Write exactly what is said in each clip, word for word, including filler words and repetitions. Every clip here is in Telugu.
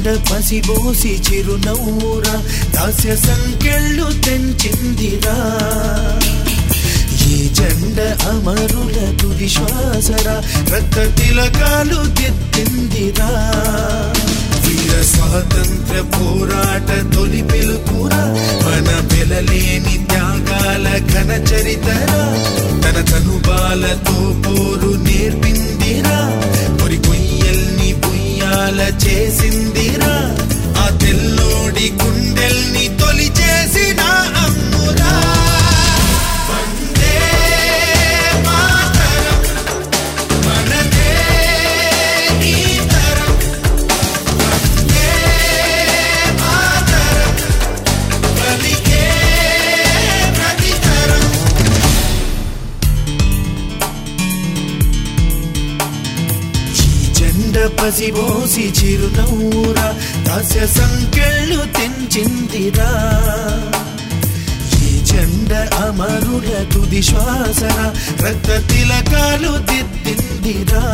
జెండ పసిబోసి చిరునవ్వురా దాస్య సంకెళ్ళు తెంచిందిరా ఈ జెండ అమరుల తుది శ్వాసరా రక్త తిలకాలు దిద్దిందిరా వీర స్వాతంత్ర పోరాట తొలి పిలుపురా మన వెలలేని త్యాగాల ఘన చరితరా తన తనుబాలతో పోరు నేర్పిందిరా పొరి కొయ్యల్ని బుయ్యాల చేసిందిరా ఆ తెల్లోడి గుండెల్ని తొలి చేసిన అమ్మురా పసిబోసి చిరునవ్వురా దాస్య సంకెళ్ళు తెంచిందిరా ఈ జెండ అమరుల తుది శ్వాసరా రక్త తిలకాలు దిద్దిందిరా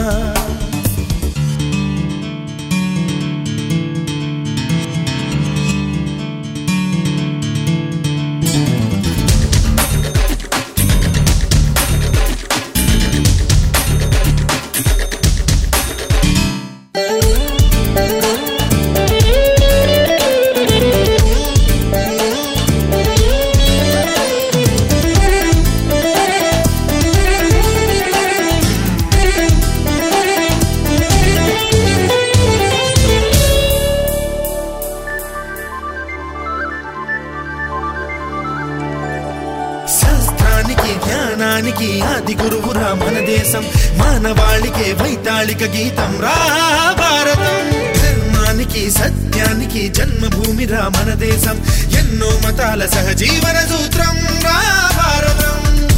జ్ఞానానికి ఆది గురువురా మన దేశం మానవాళికే వైతాళిక గీతం రా భారతం ధర్మానికి సత్యానికి జన్మభూమిరా మన దేశం ఎన్నో మతాల సహజీవన సూత్రం రా భారతం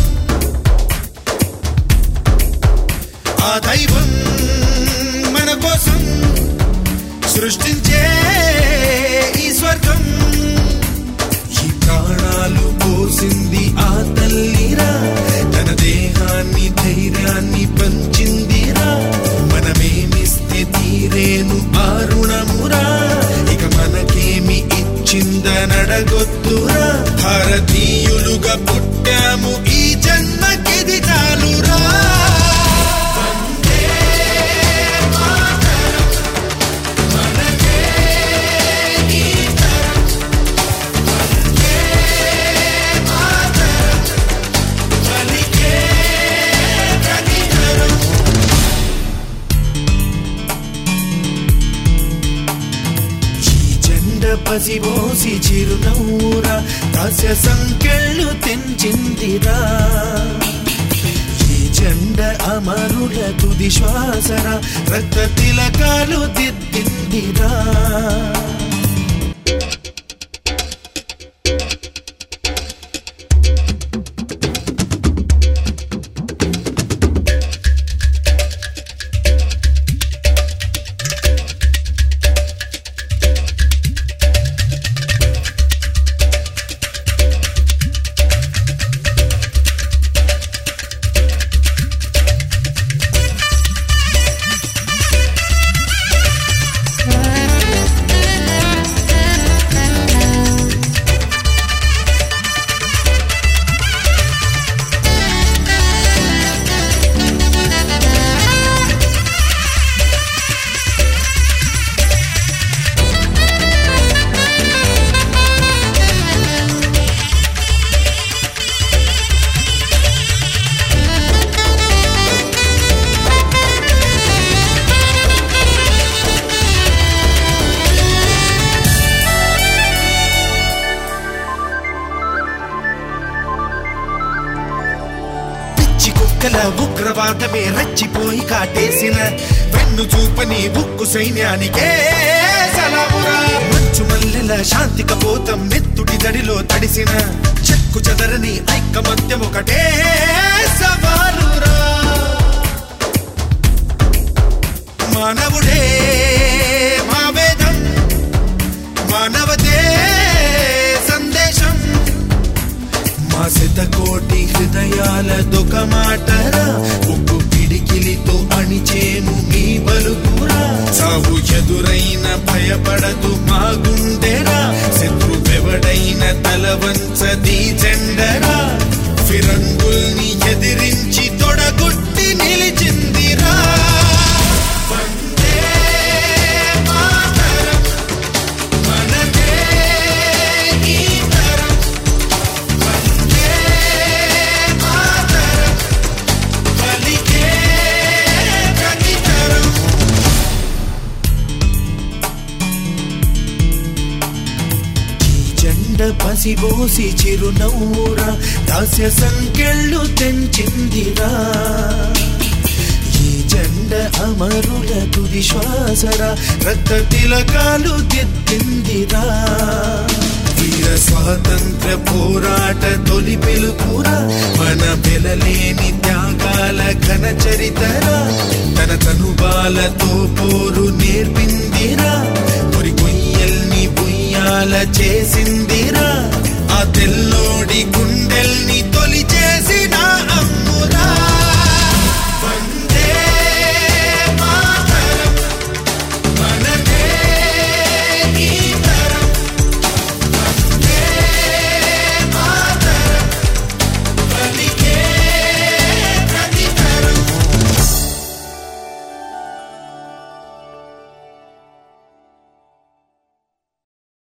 ఆ దైవం మన కోసం సృష్టించే ఈ స్వర్గం ఈ ప్రాణాలు పోసింది ఆ తల్లిరా తన దేహాన్ని ధైర్యాన్ని పంచిందిరా మనమేమిస్తే తీరేను ఆ రుణమురా ఇక మనకేమి ఇచ్చిందనడగొద్దురా భారతీయులుగా పుట్టాము ఈ జన్మకిది చాలురా పసిబోసి చిరునవ్వురా దాస్య సంకెళ్ళు తెంచిందిరా ఈ జెండ అమరుల తుది శ్వాసరా రక్త తిలకాలు దిద్దిందిరా ఉగ్రవాదమే రెచ్చిపోయి కాటేసిన వెన్ను చూపని ఉక్కు సైన్యానికే సలామురా మంచు మల్లెల శాంతి కపోతం నెత్తుడి దడిలో తడిసిన చెక్కు చెదరని ఐకమత్యం ఒకటే సవాలురా మానవుడే మా వేదం మానవతే సందేశం మా శతకోటి హృదయాల దొక మాటరా ఒక్కు పిడికిలితో అణిచేము మీ బలుకురా సాగు ఎదురైన భయ పాలవంచది జెండరా ఫిరంగుల్ని ఎదిరించి తొడగొట్టి నిలిచిందిరా వందే మాతరం మనదే ఈ తరం వందే మాతరం పలికే ప్రతి తరం జెండ పసిబోసి చిరునవ్వురా దాస్య సంకెళ్ళు తెంచిందిరా ఈ జెండ అమరుల తుది శ్వాసరా రక్త తిలకాలు దిద్దిందిరా వీర స్వాతంత్ర పోరాట తొలి పిలుపురా మన వెలలేని త్యాగాల ఘన చరితరా తన తనుబాలతో పోరు నేర్పిందిరా కొరి కొయ్యల్ని బుయ్యాల చేసిందిరా